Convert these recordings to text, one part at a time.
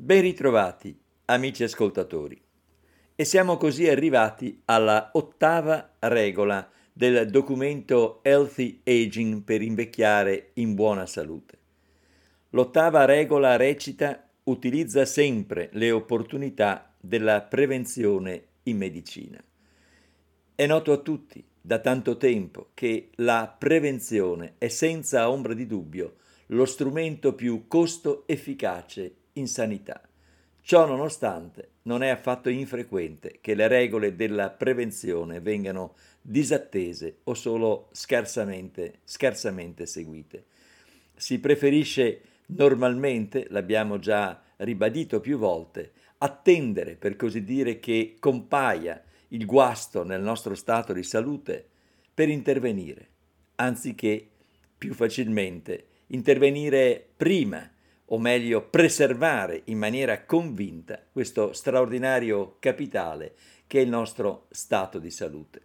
Ben ritrovati, amici ascoltatori. E siamo così arrivati alla ottava regola del documento Healthy Aging per invecchiare in buona salute. L'ottava regola recita: utilizza sempre le opportunità della prevenzione in medicina. È noto a tutti da tanto tempo che la prevenzione è senza ombra di dubbio lo strumento più costo efficace in sanità. Ciò nonostante, non è affatto infrequente che le regole della prevenzione vengano disattese o solo scarsamente seguite. Si preferisce normalmente, l'abbiamo già ribadito più volte, attendere, per così dire, che compaia il guasto nel nostro stato di salute per intervenire, anziché più facilmente intervenire prima, o meglio preservare in maniera convinta questo straordinario capitale che è il nostro stato di salute.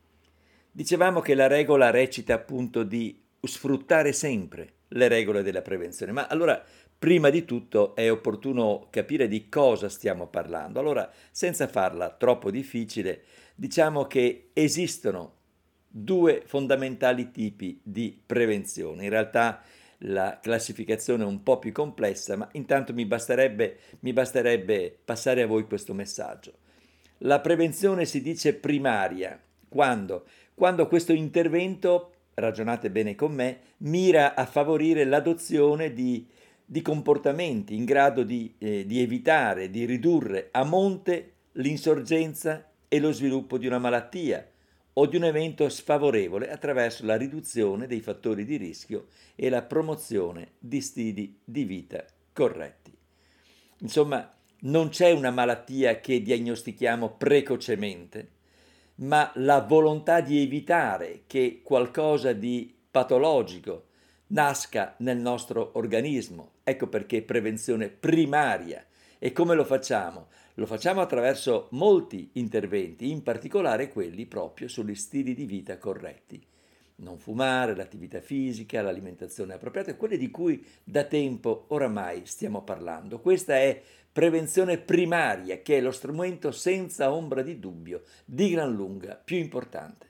Dicevamo che la regola recita appunto di sfruttare sempre le regole della prevenzione, ma allora prima di tutto è opportuno capire di cosa stiamo parlando. Allora, senza farla troppo difficile, diciamo che esistono due fondamentali tipi di prevenzione. In realtà la classificazione è un po' più complessa, ma intanto mi basterebbe passare a voi questo messaggio. La prevenzione si dice primaria quando questo intervento, ragionate bene con me, mira a favorire l'adozione di comportamenti in grado di evitare, di ridurre a monte l'insorgenza e lo sviluppo di una malattia o di un evento sfavorevole attraverso la riduzione dei fattori di rischio e la promozione di stili di vita corretti. Insomma, non c'è una malattia che diagnostichiamo precocemente, ma la volontà di evitare che qualcosa di patologico nasca nel nostro organismo. Ecco perché prevenzione primaria. E come lo facciamo? Lo facciamo attraverso molti interventi, in particolare quelli proprio sugli stili di vita corretti. Non fumare, l'attività fisica, l'alimentazione appropriata, quelle di cui da tempo oramai stiamo parlando. Questa è prevenzione primaria, che è lo strumento senza ombra di dubbio, di gran lunga, più importante.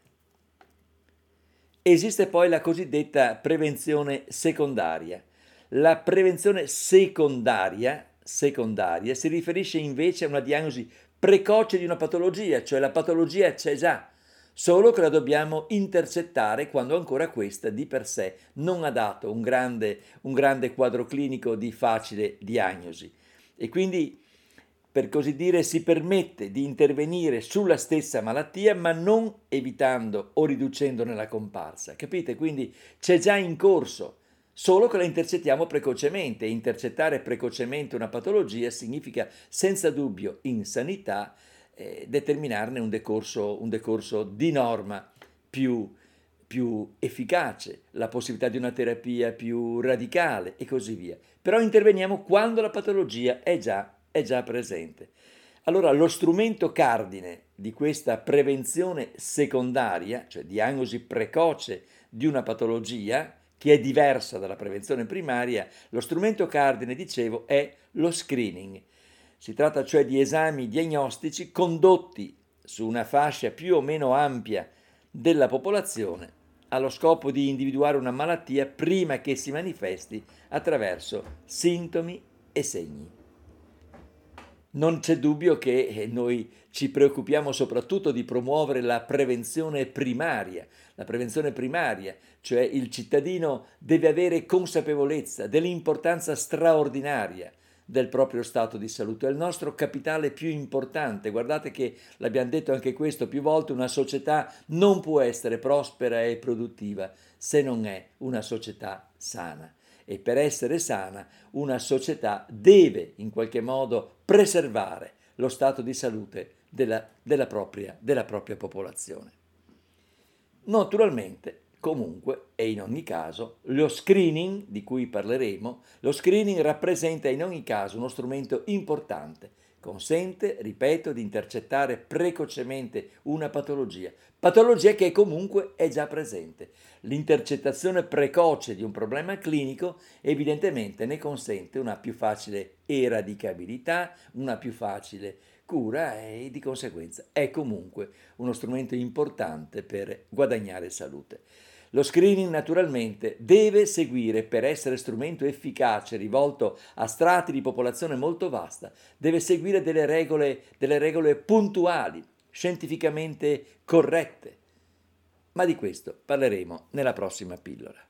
Esiste poi la cosiddetta prevenzione secondaria. La prevenzione secondaria si riferisce invece a una diagnosi precoce di una patologia, cioè la patologia c'è già, solo che la dobbiamo intercettare quando ancora questa di per sé non ha dato un grande quadro clinico di facile diagnosi. E quindi, per così dire, si permette di intervenire sulla stessa malattia, ma non evitando o riducendone la comparsa. Capite? Quindi c'è già in corso, solo che la intercettiamo precocemente. E intercettare precocemente una patologia significa senza dubbio in sanità determinarne un decorso di norma più efficace, la possibilità di una terapia più radicale e così via. Però interveniamo quando la patologia è già presente. Allora, lo strumento cardine di questa prevenzione secondaria, cioè diagnosi precoce di una patologia, che è diversa dalla prevenzione primaria, lo strumento cardine, dicevo, è lo screening. Si tratta cioè di esami diagnostici condotti su una fascia più o meno ampia della popolazione allo scopo di individuare una malattia prima che si manifesti attraverso sintomi e segni. Non c'è dubbio che noi ci preoccupiamo soprattutto di promuovere la prevenzione primaria, cioè il cittadino deve avere consapevolezza dell'importanza straordinaria del proprio stato di salute, è il nostro capitale più importante. Guardate che l'abbiamo detto anche questo più volte, una società non può essere prospera e produttiva se non è una società sana. E per essere sana una società deve in qualche modo preservare lo stato di salute della propria popolazione. Naturalmente, comunque e in ogni caso, lo screening di cui parleremo, lo screening rappresenta in ogni caso uno strumento importante, consente, ripeto, di intercettare precocemente una patologia che comunque è già presente. L'intercettazione precoce di un problema clinico evidentemente ne consente una più facile eradicabilità, una più facile cura e di conseguenza è comunque uno strumento importante per guadagnare salute. Lo screening naturalmente deve seguire, per essere strumento efficace rivolto a strati di popolazione molto vasta, deve seguire delle regole puntuali, scientificamente corrette. Ma di questo parleremo nella prossima pillola.